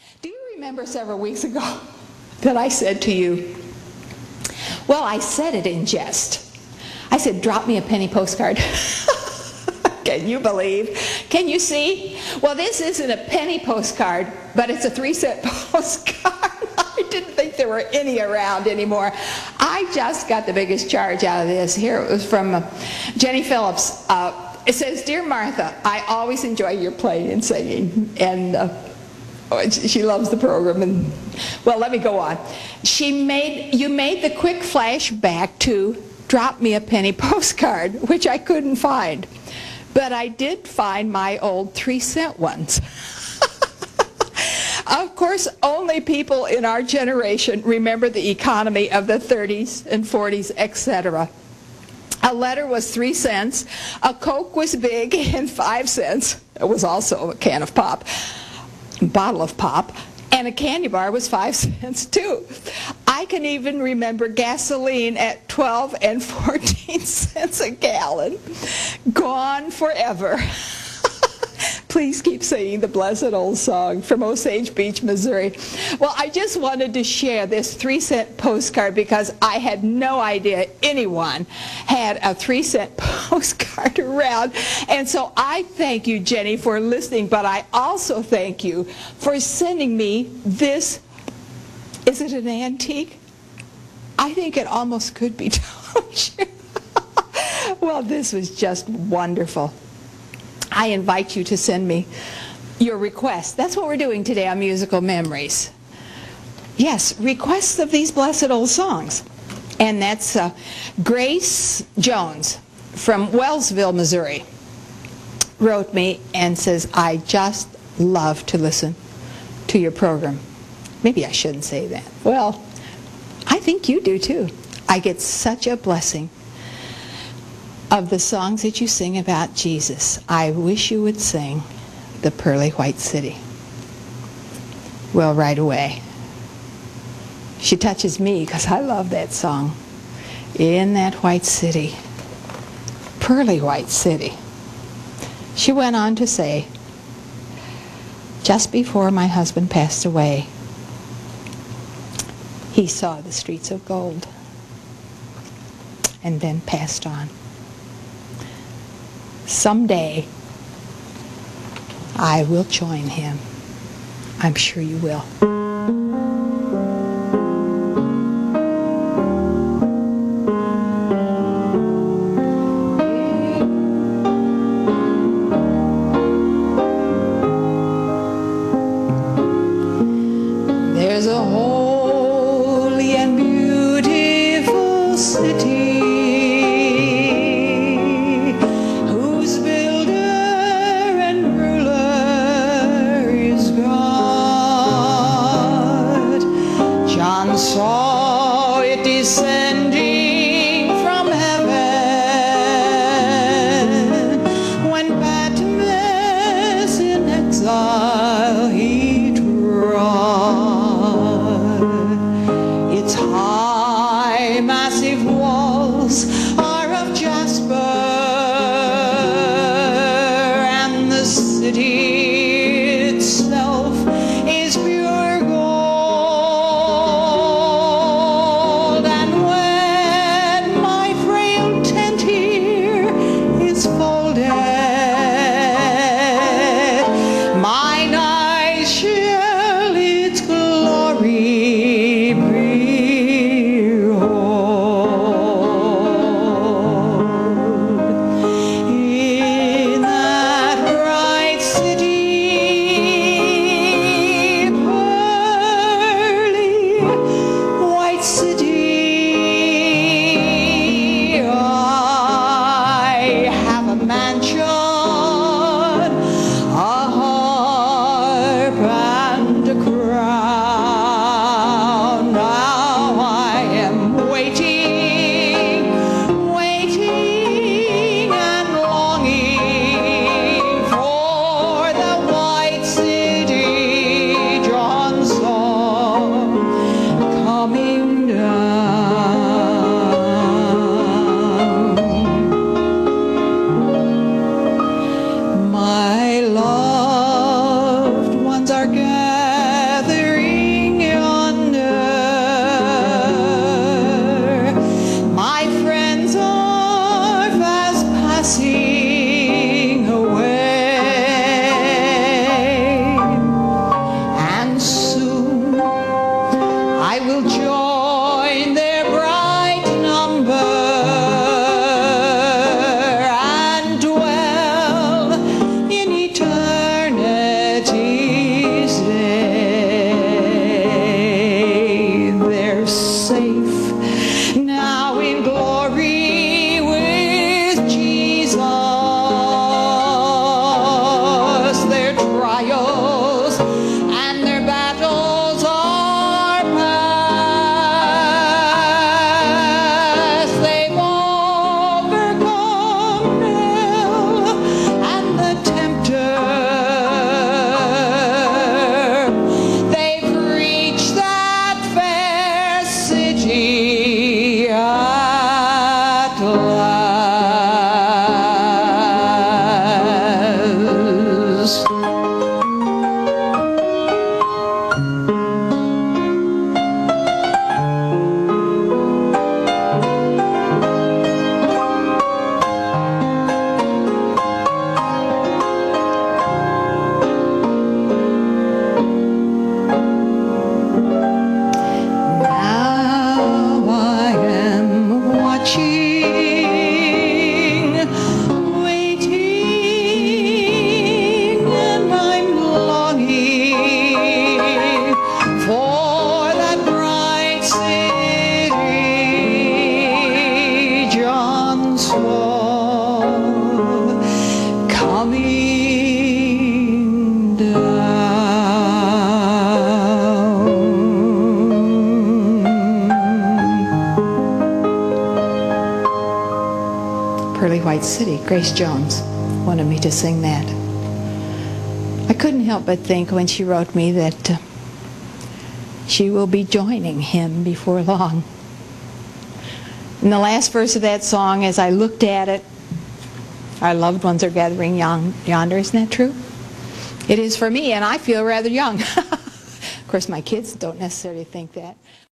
Do you remember several weeks ago that I said to you, well, I said it in jest. I said, drop me a penny postcard. Can you believe? Can you see? Well, this isn't a penny postcard, but it's a 3-cent postcard. I didn't think there were any around anymore. I just got the biggest charge out of this. Here it was from Jenny Phillips. It says, Dear Martha, I always enjoy your playing and singing. And she loves the program. And well, let me go on. You made the quick flashback to drop me a penny postcard, which I couldn't find. But I did find my old 3-cent ones. Of course, only people in our generation remember the economy of the 30s and 40s, etc. A letter was 3 cents, a Coke was big and 5 cents. It was also a can of pop, a bottle of pop, and a candy bar was 5 cents too. I can even remember gasoline at 12 and 14 cents a gallon. Gone forever. Please keep singing the blessed old song from Osage Beach, Missouri. Well, I just wanted to share this 3-cent postcard because I had no idea anyone had a 3-cent postcard around. And so I thank you, Jenny, for listening, but I also thank you for sending me this. Is it an antique? I think it almost could be, don't you? Well, this was just wonderful. I invite you to send me your requests. That's what we're doing today on Musical Memories. Yes, requests of these blessed old songs. And that's Grace Jones from Wellsville, Missouri, wrote me and says, I just love to listen to your program. Maybe I shouldn't say that. Well, I think you do too. I get such a blessing of the songs that you sing about Jesus. I wish you would sing the Pearly White City. Well, right away. She touches me because I love that song. In that white city, pearly white city. She went on to say, just before my husband passed away, he saw the streets of gold and then passed on. Someday, I will join him. I'm sure you will. There's a holy and beautiful city, saw it descending from heaven when Patmos in exile he trod. Its high, massive walls are of jasper, and the city itself is pure gold. In that bright city Pearly White City. Grace Jones wanted me to sing that. I couldn't help but think when she wrote me that she will be joining him before long. In the last verse of that song, as I looked at it, our loved ones are gathering yonder. Isn't that true? It is for me, and I feel rather young. Of course, my kids don't necessarily think that.